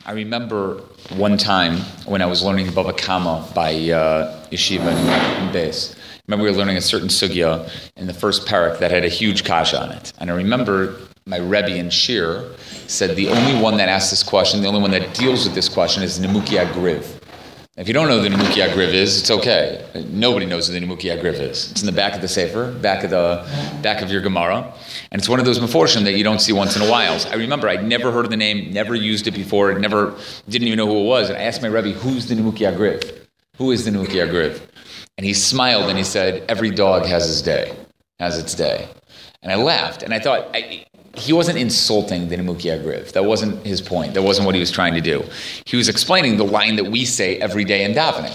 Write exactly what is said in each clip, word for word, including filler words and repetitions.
I remember one time when I was learning Bava Kama by uh, Yeshiva in Beis. I remember we were learning a certain sugya in the first parak that had a huge kasha on it. And I remember my Rebbe in Shir said the only one that asked this question, the only one that deals with this question is Nimuki Agriv. If you don't know who the Nimuki Agriv is, it's okay. Nobody knows who the Nimuki Agriv is. It's in the back of the Sefer, back of the back of your Gemara. And it's one of those Meforshim that you don't see once in a while. So I remember I'd never heard of the name, never used it before, never didn't even know who it was. And I asked my Rebbe, who's the Nimuki Agriv? Who is the Nimuki Agriv? And he smiled and he said, every dog has his day, has its day. And I laughed and I thought, I, he wasn't insulting the Nimuki Agriv. That wasn't his point. That wasn't what he was trying to do. He was explaining the line that we say every day in davening,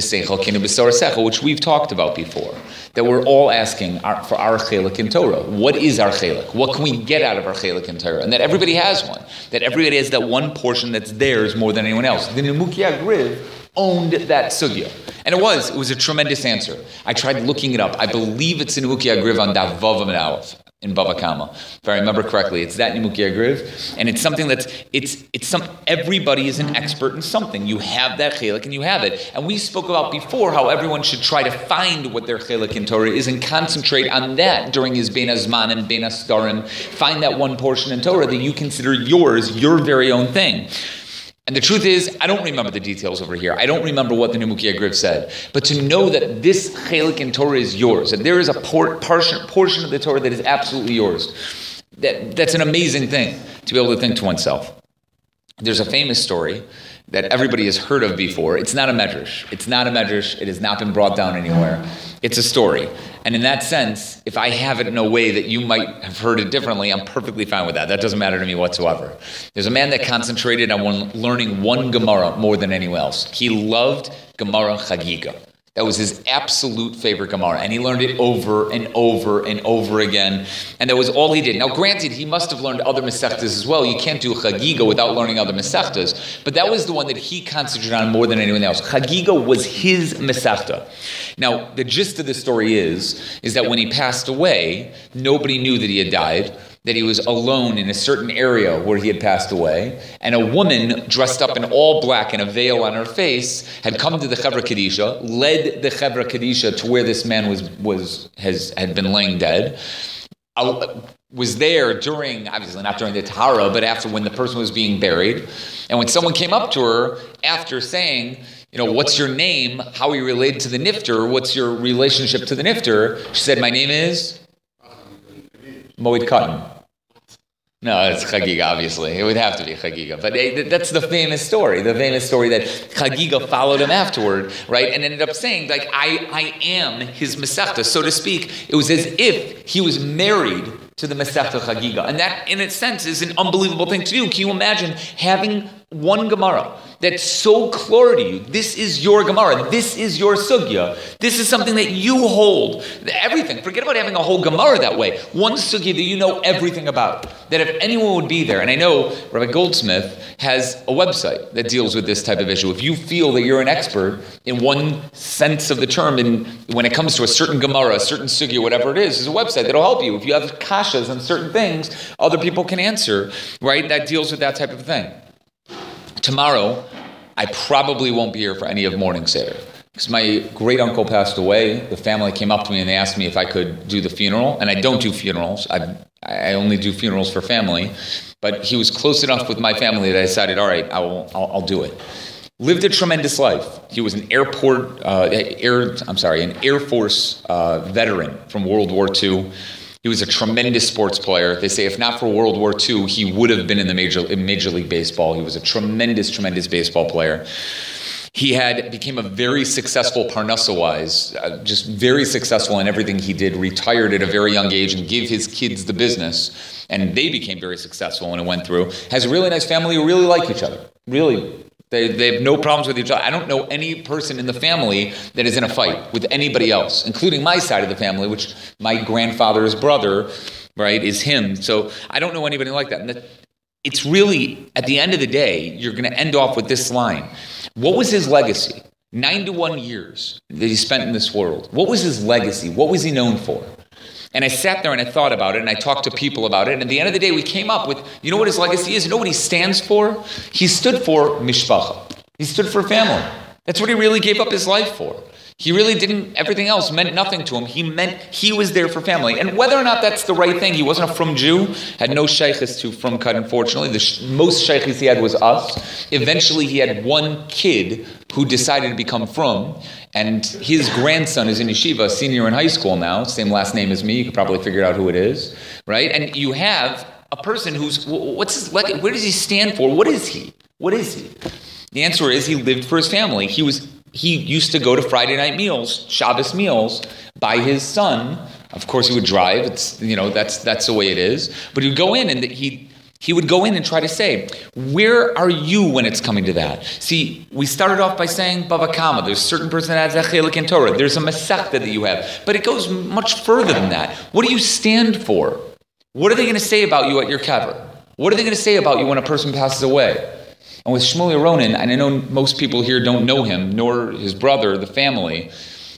which we've talked about before, that we're all asking our, for our chelik in Torah. What is our chelik? What can we get out of our chelik in Torah? And that everybody has one. That everybody has that one portion that's theirs more than anyone else. The Nimuki Agriv owned that sugya. And it was. It was a tremendous answer. I tried looking it up. I believe it's in Nimuki Agriv on Daf Vav and Aleph in Bava Kama, if I remember correctly. It's that Nimuki Agriv, and it's something that's it's it's some. Everybody is an expert in something. You have that chelik, and you have it. And we spoke about before how everyone should try to find what their chelik in Torah is and concentrate on that during his Bein Hazman and Bein Hastarim. Find that one portion in Torah that you consider yours, your very own thing. And the truth is, I don't remember the details over here. I don't remember what the Nimuki Agriv said. But to know that this chelik in Torah is yours, that there is a por- portion, portion of the Torah that is absolutely yours, that, that's an amazing thing to be able to think to oneself. There's a famous story that everybody has heard of before. It's not a medrash. It's not a medrash. It has not been brought down anywhere. It's a story. And in that sense, if I have it in a way that you might have heard it differently, I'm perfectly fine with that. That doesn't matter to me whatsoever. There's a man that concentrated on one, learning one Gemara more than anyone else. He loved Gemara Chagiga. That was his absolute favorite Gemara, and he learned it over and over and over again, and that was all he did. Now, granted, he must have learned other Masechtas as well. You can't do Chagiga without learning other Masechtas, but that was the one that he concentrated on more than anyone else. Chagiga was his Masechta. Now, the gist of the story is, is that when he passed away, nobody knew that he had died, that he was alone in a certain area where he had passed away, and a woman dressed up in all black and a veil on her face had come to the Chevra Kadisha, led the Chevra Kadisha to where this man was was has had been laying dead, uh, was there during, obviously not during the Tahara, but after when the person was being buried. And when someone came up to her after saying, you know, what's your name? How are you related to the Nifter? What's your relationship to the Nifter? She said, my name is Moed Katan. No, it's Chagiga, obviously. It would have to be Chagiga. But that's the famous story, the famous story that Chagiga followed him afterward, right? And ended up saying, like, I, I am his Masechta, so to speak. It was as if he was married to the Masechta Chagiga. And that, in a sense, is an unbelievable thing to do. Can you imagine having one Gemara that's so clear to you? This is your Gemara. This is your sugya. This is something that you hold. Everything. Forget about having a whole Gemara that way. One sugya that you know everything about. That if anyone would be there, and I know Rabbi Goldsmith has a website that deals with this type of issue. If you feel that you're an expert in one sense of the term, and when it comes to a certain Gemara, a certain sugya, whatever it is, there's a website that'll help you. If you have kashas on certain things, other people can answer, right? That deals with that type of thing. Tomorrow, I probably won't be here for any of morning Seder. Because my great uncle passed away. The family came up to me and they asked me if I could do the funeral. And I don't do funerals. I I only do funerals for family. But he was close enough with my family that I decided, all right, I will, I'll, I'll do it. Lived a tremendous life. He was an airport, uh, air, I'm sorry, an Air Force uh, veteran from World War Two. He was a tremendous sports player. They say if not for World War Two, he would have been in the major in Major League Baseball. He was a tremendous, tremendous baseball player. He had became a very successful Parnassa-wise, uh, just very successful in everything he did, retired at a very young age and gave his kids the business. And they became very successful when it went through. Has a really nice family who really like each other. Really. They, they have no problems with each other. I don't know any person in the family that is in a fight with anybody else, including my side of the family, which my grandfather's brother, right, is him. So I don't know anybody like that. And that, it's really, at the end of the day, you're going to end off with this line. What was his legacy? ninety-one years that he spent in this world. What was his legacy? What was he known for? And I sat there and I thought about it and I talked to people about it. And at the end of the day, we came up with, you know what his legacy is? You know what he stands for? He stood for mishpacha. He stood for family. That's what he really gave up his life for. He really didn't, everything else meant nothing to him. He meant he was there for family. And whether or not that's the right thing, he wasn't a frum Jew, had no shaykhis to frumkeit, unfortunately. The sh- most shaykhis he had was us. Eventually he had one kid who decided to become frum, and his grandson is in yeshiva, senior in high school now, same last name as me, you could probably figure out who it is, right? And you have a person who's, what's his, like, where does he stand for? What is he? What is he? The answer is he lived for his family. He was He used to go to Friday night meals, Shabbos meals, by his son. Of course, he would drive. It's, you know, that's that's the way it is. But he would go in and he he would go in and try to say, where are you when it's coming to that? See, we started off by saying Bava Kama. There's a certain person that has a chelik in Torah. There's a Masechta that you have. But it goes much further than that. What do you stand for? What are they going to say about you at your kever? What are they going to say about you when a person passes away? And with Shmuel Ronen, and I know most people here don't know him, nor his brother, the family,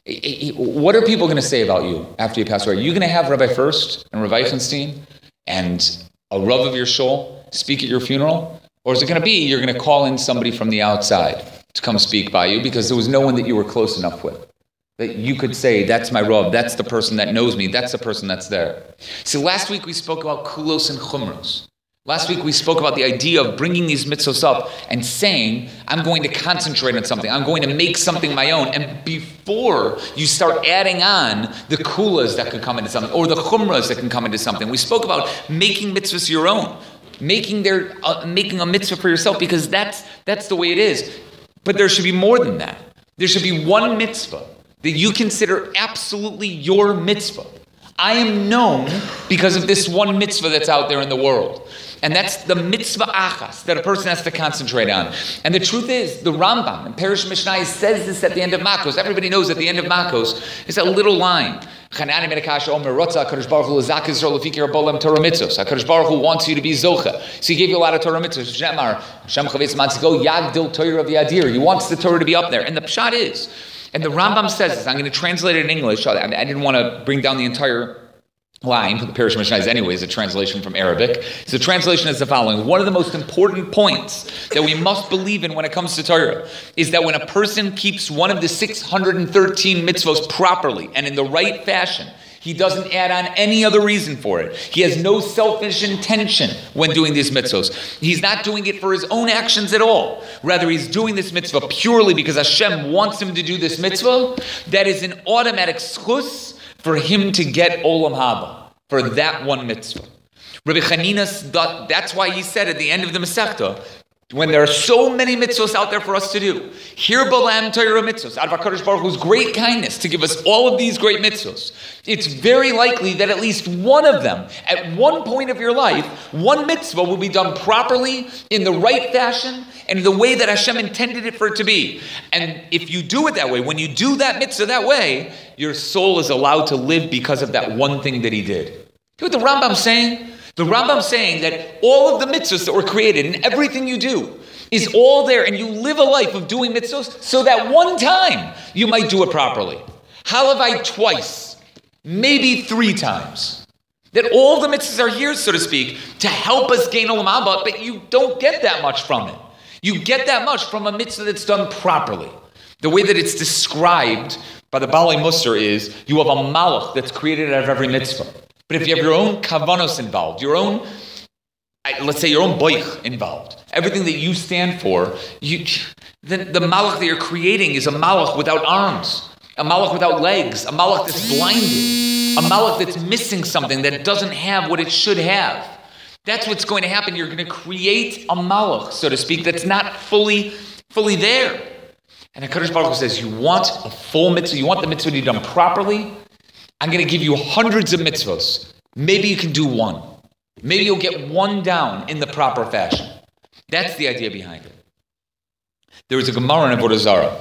what are people going to say about you after you pass away? Are you going to have Rabbi First and Rabbi Eichenstein and a Rav of your shul speak at your funeral? Or is it going to be you're going to call in somebody from the outside to come speak by you because there was no one that you were close enough with? That you could say, that's my Rav, that's the person that knows me, that's the person that's there. See, last week we spoke about kulos and chumros. Last week we spoke about the idea of bringing these mitzvos up and saying, I'm going to concentrate on something. I'm going to make something my own. And before you start adding on the kulas that could come into something, or the chumras that can come into something, we spoke about making mitzvahs your own, making their uh, making a mitzvah for yourself, because that's that's the way it is. But there should be more than that. There should be one mitzvah that you consider absolutely your mitzvah. I am known because of this one mitzvah that's out there in the world. And that's the mitzvah achas that a person has to concentrate on. And the truth is, the Rambam in Perish Mishnah says this at the end of Makos. Everybody knows at the end of Makos, it's a little line. HaKadosh Baruch Hu wants you to be zocha. So he gave you a lot of Torah mitzvahs. He wants the Torah to be up there. And the pshat is, and the Rambam says this, I'm going to translate it in English. I didn't want to bring down the entire line, the Perish Mishnah is anyways a translation from Arabic. So the translation is the following. One of the most important points that we must believe in when it comes to Torah is that when a person keeps one of the six hundred thirteen mitzvos properly and in the right fashion, he doesn't add on any other reason for it. He has no selfish intention when doing these mitzvos. He's not doing it for his own actions at all. Rather, he's doing this mitzvah purely because Hashem wants him to do this mitzvah. That is an automatic schus for him to get Olam Haba, for that one mitzvah. Rabbi Chanina, that's why he said at the end of the Masechta, when there are so many mitzvahs out there for us to do, here Balam Torah mitzvahs, out of HaKadosh Baruch Hu's great kindness to give us all of these great mitzvahs, it's very likely that at least one of them, at one point of your life, one mitzvah will be done properly, in the right fashion, and in the way that Hashem intended it for it to be. And if you do it that way, when you do that mitzvah that way, your soul is allowed to live because of that one thing that he did. You know what the Rambam's saying? The Rambam's saying that all of the mitzvahs that were created and everything you do is all there, and you live a life of doing mitzvahs so that one time you might do it properly. Halavai twice, maybe three times. That all the mitzvahs are here, so to speak, to help us gain Olam Haba, but you don't get that much from it. You get that much from a mitzvah that's done properly. The way that it's described by the Balei Musar is you have a malach that's created out of every mitzvah. But if you have your own kavanos involved, your own, let's say your own boich involved, everything that you stand for, you, then the malach that you're creating is a malach without arms, a malach without legs, a malach that's blinded, a malach that's missing something that doesn't have what it should have. That's what's going to happen. You're going to create a malach, so to speak, that's not fully, fully there. And HaKadosh Baruch Hu says, you want a full mitzvah, you want the mitzvah to be done properly, I'm going to give you hundreds of mitzvahs. Maybe you can do one. Maybe you'll get one down in the proper fashion. That's the idea behind it. There was a Gemara in Avodah Zarah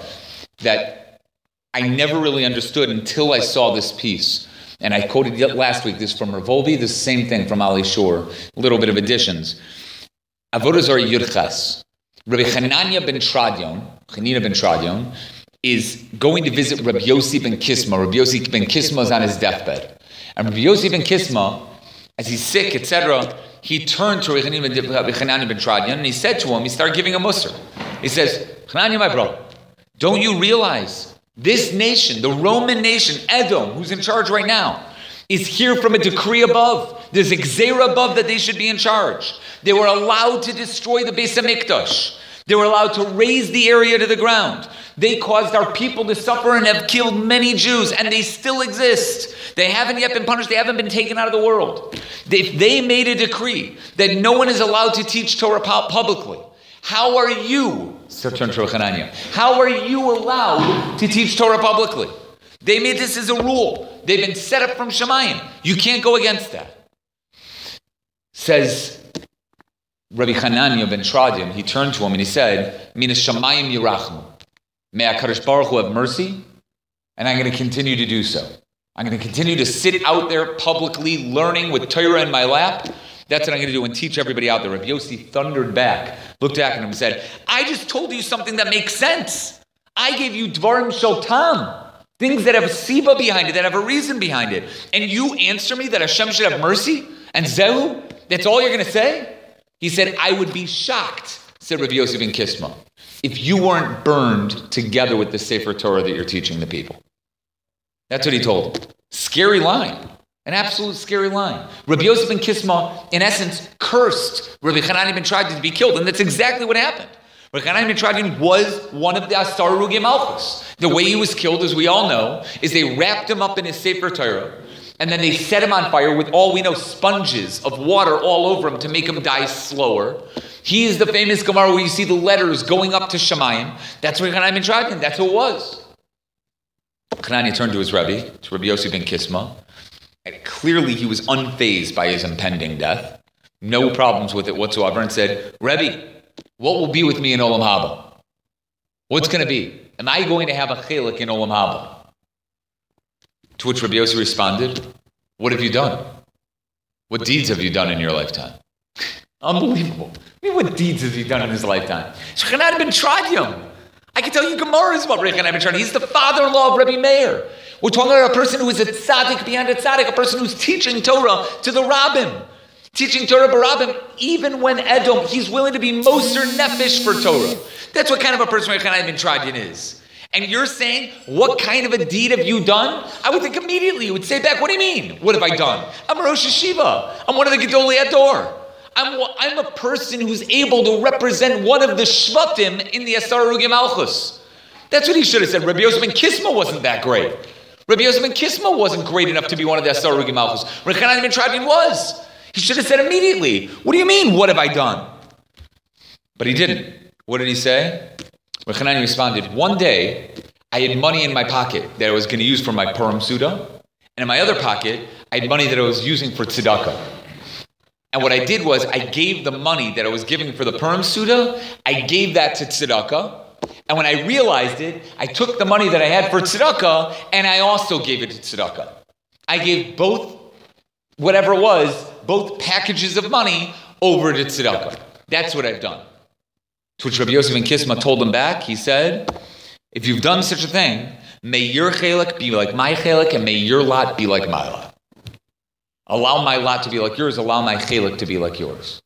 that I never really understood until I saw this piece. And I quoted it last week. This is from Rav Wolbe, the same thing from Ali Shor. A little bit of additions. Avodah Zarah Yudches. Rabbi Chananya ben Tradion, Chanina ben Tradion, is going to visit Rabbi Yossi ben Kisma. Rabbi Yossi ben Kisma is on his deathbed. And Rabbi Yossi ben Kisma, as he's sick, et cetera, he turned to Rabbi Hanani ben Tradian and he said to him, he started giving a musr. He says, Hanani, my brother, don't you realize this nation, the Roman nation, Edom, who's in charge right now, is here from a decree above. There's a gzeira above that they should be in charge. They were allowed to destroy the Beis HaMikdash. They were allowed to raise the area to the ground. They caused our people to suffer and have killed many Jews, and they still exist. They haven't yet been punished. They haven't been taken out of the world. If they made a decree that no one is allowed to teach Torah publicly, how are you, how are you allowed to teach Torah publicly? They made this as a rule. They've been set up from Shemayim. You can't go against that. Says Rabbi Hanania ben Tradian, he turned to him and he said, Mina Shemayim Yirachmu. May HaKadosh Baruch Hu have mercy, and I'm going to continue to do so. I'm going to continue to sit out there publicly learning with Torah in my lap. That's what I'm going to do and teach everybody out there. Rabbi Yossi thundered back, looked back at him and said, I just told you something that makes sense. I gave you Dvarim Shel Tam. Things that have a siba behind it, that have a reason behind it. And you answer me that Hashem should have mercy? And Zehu? That's all you're going to say? He said, I would be shocked, said Rabbi Yossi ben Kisma, if you weren't burned together with the Sefer Torah that you're teaching the people. That's what he told him. Scary line. An absolute scary line. Rabbi Yossi ben Kisma, in essence, cursed Rabbi Hanani ben Tradian to be killed. And that's exactly what happened. Rabbi Hanani ben Tradian was one of the Asar Rugei Malchus. The way he was killed, as we all know, is they wrapped him up in his Sefer Torah, and then they set him on fire with all we know, sponges of water all over him to make him die slower. He is the famous Gemara where you see the letters going up to Shemayim. That's Rabbi Hanani ben Tradian. That's who it was. Hanani turned to his Rebbe, to Rabbi Yossi ben Kisma, and clearly he was unfazed by his impending death. No problems with it whatsoever, and said, Rebbe, what will be with me in Olam Haba? What's going to be? Am I going to have a chelik in Olam Haba? To which Rabbi Yossi responded, what have you done? What deeds have you done in your lifetime? Unbelievable. I mean, what deeds has he done in his lifetime? Shechanad ben Tradian. I can tell you Gemara about Rabbi Hanani ben Tradian. He's the father-in-law of Rabbi Meir. We're talking about a person who is a tzaddik beyond a tzaddik, a person who's teaching Torah to the rabbim. Teaching Torah barabim, even when Edom, he's willing to be moser nefesh for Torah. That's what kind of a person Rabbi Hanani ben Tradian is. And you're saying, what kind of a deed have you done? I would think immediately, you would say back, what do you mean? What have I done? I'm a Rosh Hashiva. I'm one of the Gedolei Ador. I'm, I'm a person who's able to represent one of the Shvatim in the Asar Rugei Malchus. That's what he should have said. Rabbi Yossi ben Kisma wasn't that great. Rabbi Yossi ben Kisma wasn't great enough to be one of the Asar Rugei Malchus. Rabbi Hanani ben Tradian was. He should have said immediately, what do you mean, what have I done? But he didn't. What did he say? Rabbi Hanani responded, one day, I had money in my pocket that I was going to use for my Purim Suda, and in my other pocket, I had money that I was using for tzedakah. And what I did was, I gave the money that I was giving for the Purim Suda, I gave that to tzedakah, and when I realized it, I took the money that I had for tzedakah, and I also gave it to tzedakah. I gave both, whatever it was, both packages of money over to tzedakah. That's what I've done. To which Rabbi Yossi ben Kisma told him back, he said, if you've done such a thing, may your chelik be like my chelik, and may your lot be like my lot. Allow my lot to be like yours, allow my chelik to be like yours.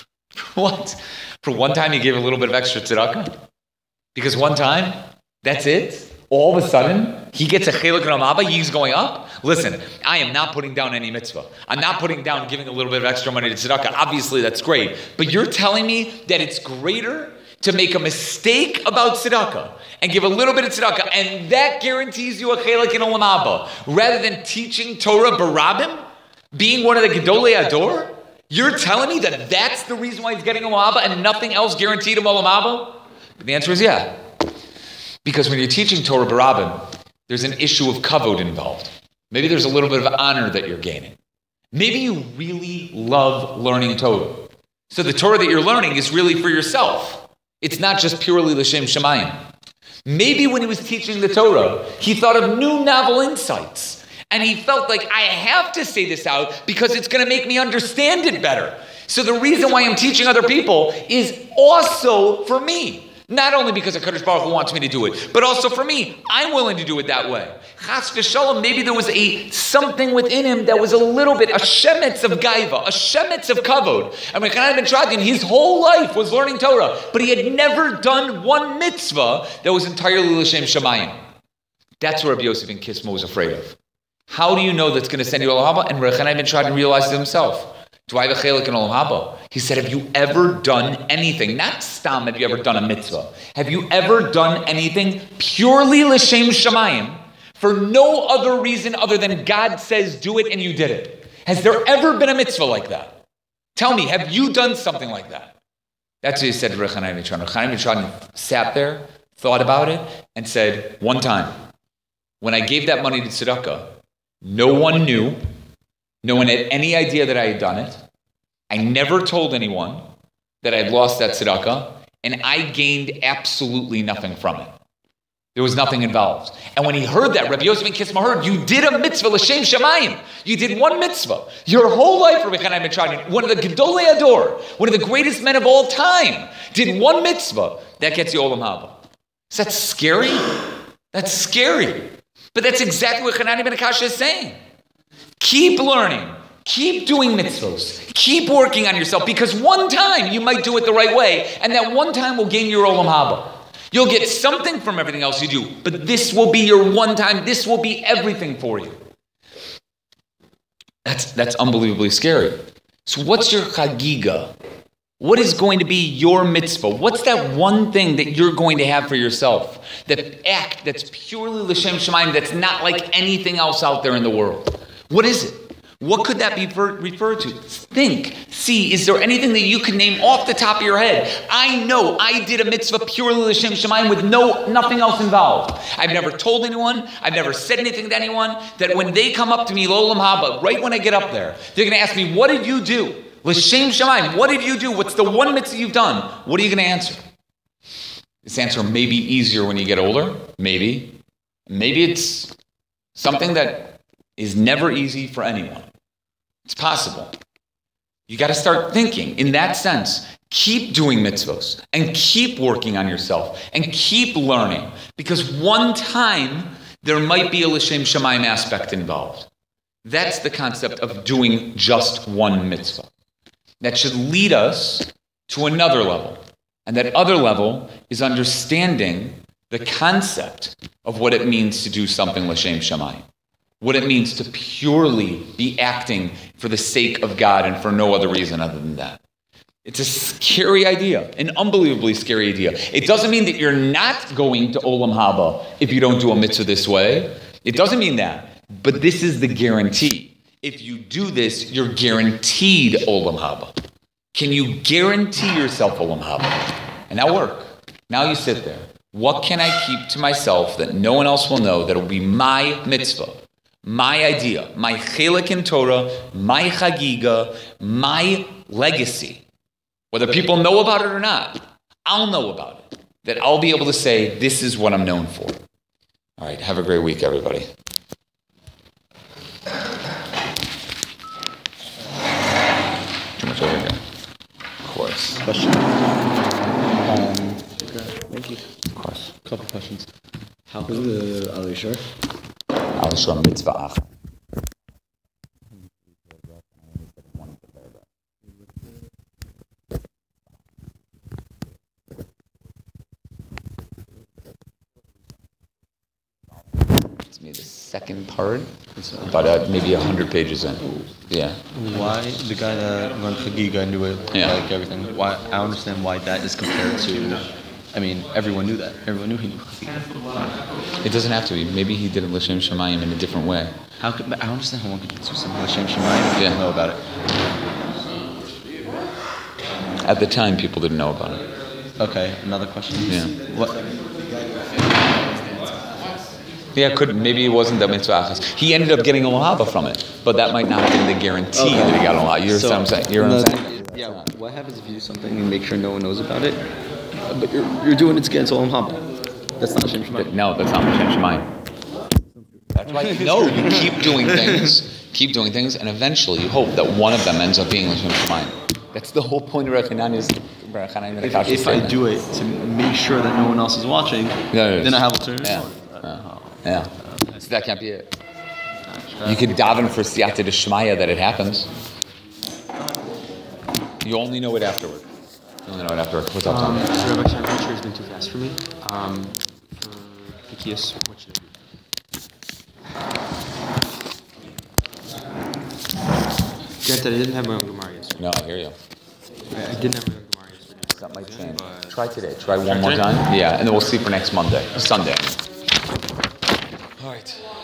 What? For one time you gave a little bit of extra tzedakah? Because one time, that's it? All of a sudden, he gets a chelik in Olam Haba, he's going up? Listen, I am not putting down any mitzvah. I'm not putting down giving a little bit of extra money to tzedakah. Obviously, that's great. But you're telling me that it's greater to make a mistake about tzedakah and give a little bit of tzedakah, and that guarantees you a chelik in Olam Haba, rather than teaching Torah barabim, being one of the Gedolei Ador? You're telling me that that's the reason why he's getting Olam Haba and nothing else guaranteed him Olam Haba? The answer is yeah. Because when you're teaching Torah barabim, there's an issue of kavod involved. Maybe there's a little bit of honor that you're gaining. Maybe you really love learning Torah. So the Torah that you're learning is really for yourself. It's not just purely l'shem shemayim. Maybe when he was teaching the Torah, he thought of new novel insights. And he felt like, I have to say this out because it's going to make me understand it better. So the reason why I'm teaching other people is also for me. Not only because HaKadosh Baruch Hu wants me to do it, but also for me, I'm willing to do it that way. Chas v'shalom, maybe there was a something within him that was a little bit, a shemetz of gaiva, a shemetz of kavod. I mean, Chanan ben Shradin, his whole life was learning Torah, but he had never done one mitzvah that was entirely l'shem shamayim. That's what Rabbi Yosef ben Kisma was afraid of. How do you know that's going to send you Olam Haba? And Rabbi Chanan ben Shradin realized it himself. Do I have a chelik in Olam Haba? He said, have you ever done anything? Not stam, have you ever done a mitzvah? Have you ever done anything purely l'shem shamayim for no other reason other than God says do it and you did it? Has there ever been a mitzvah like that? Tell me, have you done something like that? That's what he said to Rabbi Chanan ben Shradin. Chanan ben Shradin sat there, thought about it, and said, one time, when I gave that money to tzedakah, no one knew, no one had any idea that I had done it. I never told anyone that I had lost that tzedakah, and I gained absolutely nothing from it. There was nothing involved. And when he heard that, Rabbi Yosef ben Kisma heard, you did a mitzvah l'shem shamayim. You did one mitzvah. Your whole life, Rabbi Chanan ben Shradin, one of the Gedolei Ador, one of the greatest men of all time, did one mitzvah. That gets you Olam Haba. Is that scary? That's scary. But that's exactly what Hanani ben Akasha is saying. Keep learning. Keep doing mitzvahs. Keep working on yourself, because one time you might do it the right way, and that one time will gain your Olam Haba. You'll get something from everything else you do, but this will be your one time. This will be everything for you. That's, that's unbelievably scary. So what's your chagiga? What is going to be your mitzvah? What's that one thing that you're going to have for yourself? That act that's purely l'shem shamayim, that's not like anything else out there in the world. What is it? What could that be referred to? Think, see, is there anything that you can name off the top of your head? I know I did a mitzvah purely l'shem shamayim with no nothing else involved. I've never told anyone, I've never said anything to anyone, that when they come up to me, l'olam haba, right when I get up there, they're going to ask me, what did you do? L'shem shamayim, what did you do? What's the one mitzvah you've done? What are you going to answer? This answer may be easier when you get older. Maybe. Maybe it's something that is never easy for anyone. It's possible. You got to start thinking in that sense. Keep doing mitzvos and keep working on yourself and keep learning, because one time there might be a l'shem shamayim aspect involved. That's the concept of doing just one mitzvah. That should lead us to another level. And that other level is understanding the concept of what it means to do something l'shem shamayim. What it means to purely be acting for the sake of God and for no other reason other than that. It's a scary idea, an unbelievably scary idea. It doesn't mean that you're not going to Olam Haba if you don't do a mitzvah this way. It doesn't mean that. But this is the guarantee. If you do this, you're guaranteed Olam Haba. Can you guarantee yourself Olam Haba? And now work. Now you sit there. What can I keep to myself that no one else will know that will be my mitzvah? My idea, my chelik in Torah, my chagiga, my legacy. Whether people know about it or not, I'll know about it. That I'll be able to say, this is what I'm known for. All right, have a great week, everybody. Too much over here. Of course. Question. Um, okay, thank you. Of course. A couple questions. How is the Alisher? I'll show mitzvah ach. It's maybe the second part, about uh, maybe a hundred pages in. Yeah. Why the guy that learned Chagiga and knew it, Yeah. like everything? Why I don't understand why that is compared to. I mean, everyone knew that. Everyone knew he knew Chagiga. It doesn't have to be. Maybe he did it l'shem shamayim in a different way. How could I don't understand how one could do something like Shem Shemayim if you Yeah. don't know about it? At the time, people didn't know about it. Okay, another question. Yeah. What? Yeah, could maybe it wasn't the mitzvah achas. He ended up getting a lahava from it, but that might not have been the guarantee Okay. that he got a lahava. You know So, what I'm saying? You know what I'm saying? Yeah. What happens if you do something and make sure no one knows about it, but you're you're doing it against Olam Haba? That's not Shem Shemayim. No, that's not l'shem shamayim. That's why no, you keep doing things, keep doing things, and eventually you hope that one of them ends up being l'shem shamayim. That's the whole point of Rabbi Hanani's. Rabbi Hanani's If, Kasha if I statement. do it to make sure that no one else is watching, No, no, then I have alternative. Yeah. Oh. Yeah. So that can't be it. You could daven for siyata d'shmaya that it happens. You only know it afterward. You only know it afterward. What's up, Tom? Um, so Rabbi, sorry, I'm sure it's been too fast for me. Um, for Pikias, what should I do? Granted, I didn't have my own Gemara yesterday. No, I hear you. I I didn't have my own Gemara yesterday. That might change. But- Try today. Try one Try more today? time. Yeah, and then we'll see for next Monday. Sunday. All right.